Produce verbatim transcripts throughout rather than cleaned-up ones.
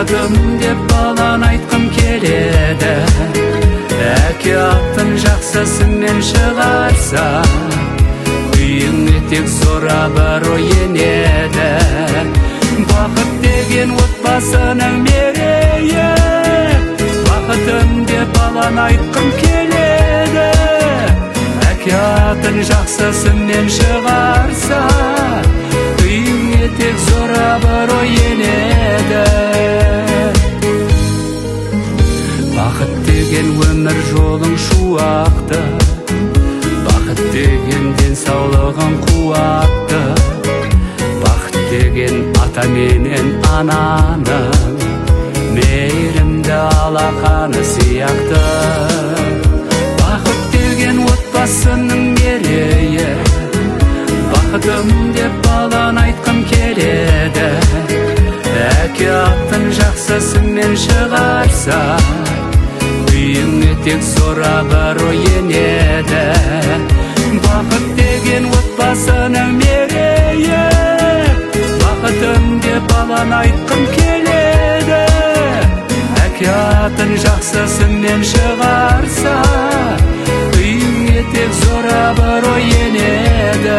бақытым деп балан айтқым келеді. Әке аттың жақсысымен шығарса, үйіңе тек зор-абыр ой енеді. Бақыт деген отбасының мерейі, бақытым деп балан айтқым келеді. Әке атын жақсысымен шығарса, үйіңе тек зор-абыр ой енеді. Бақыт деген өмір жолың шуақты, бақыт деген денсаулығың қуатты, бақыт деген ата менен ананың мейірімді алақаны сияқты. Бақыт деген отбасының мерейі, бақытым деп балан айтқым келеді. Әке аттың жақсысымен шығарса, үйіңе тек зор-абыр ой енеді. Бақыт деген отбасының мерейі, бақытым деп балан айтқым келеді. Әке атын жақсысымен шығарса, үйіңе тек зор-абыр ой енеді.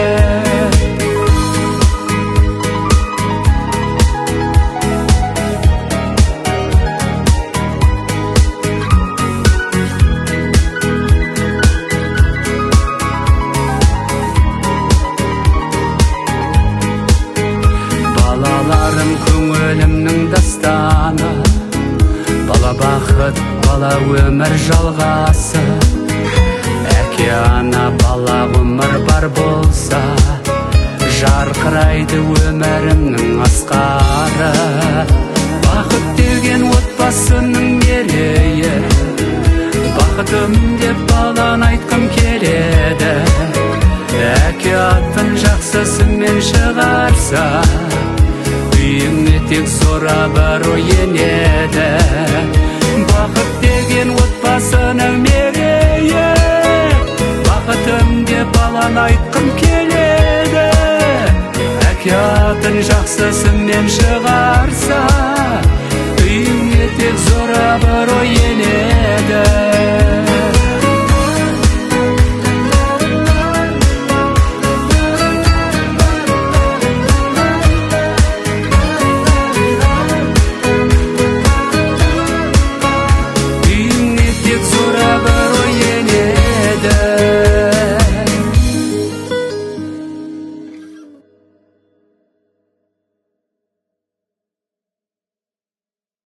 Балаларым көңілімнің дастаны, бала бақыт, бала өмір жалғасы. Әке ана бала өмір бар болса, жарқырайды өмірімнің асқары. Бақыт деген отбасының мерейі, бақытым деп балан айтқым келеді. Әке атын жақсысымен шығарса, үйіңе тек зор-абыр ой енеді. Бақыт деген отбасының мерейі, бақытым деп балан айтқым келеді. Әке атын жақсысымен шығарса, үйіңе тек зор-абыр